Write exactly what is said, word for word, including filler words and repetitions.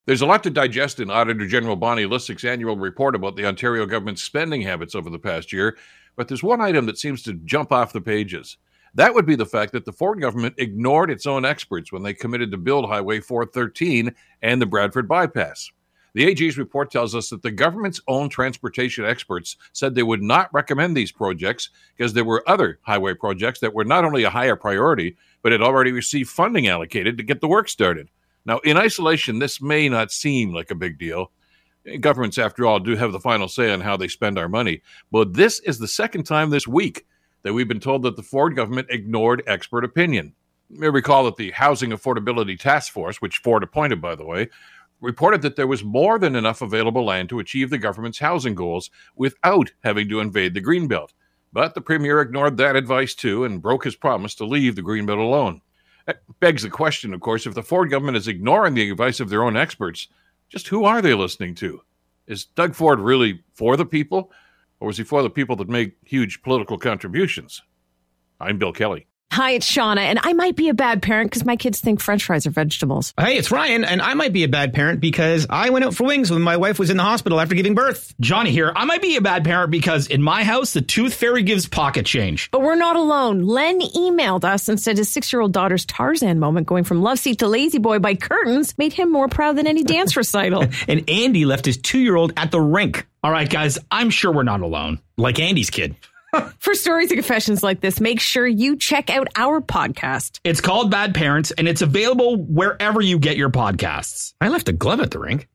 There's a lot to digest in Auditor General Bonnie Lysyc's annual report about the Ontario government's spending habits over the past year, but there's one item that seems to jump off the pages. That would be the fact that the Ford government ignored its own experts when they committed to build Highway four thirteen and the Bradford Bypass. The A G's report tells us that the government's own transportation experts said they would not recommend these projects because there were other highway projects that were not only a higher priority, but had already received funding allocated to get the work started. Now, in isolation, this may not seem like a big deal. Governments, after all, do have the final say on how they spend our money. But this is the second time this week that we've been told that the Ford government ignored expert opinion. You may recall that the Housing Affordability Task Force, which Ford appointed, by the way, reported that there was more than enough available land to achieve the government's housing goals without having to invade the Greenbelt. But the Premier ignored that advice, too, and broke his promise to leave the Greenbelt alone. That begs the question, of course, if the Ford government is ignoring the advice of their own experts, just who are they listening to? Is Doug Ford really for the people, or is he for the people that make huge political contributions? I'm Bill Kelly. Hi, it's Shauna, and I might be a bad parent because my kids think French fries are vegetables. Hey, it's Ryan, and I might be a bad parent because I went out for wings when my wife was in the hospital after giving birth. Johnny here. I might be a bad parent because in my house, the tooth fairy gives pocket change. But we're not alone. Len emailed us and said his six-year-old daughter's Tarzan moment going from love seat to lazy boy by curtains made him more proud than any dance recital. And Andy left his two-year-old at the rink. All right, guys, I'm sure we're not alone. Like Andy's kid. For stories and confessions like this, make sure you check out our podcast. It's called Bad Parents, and it's available wherever you get your podcasts. I left a glove at the rink.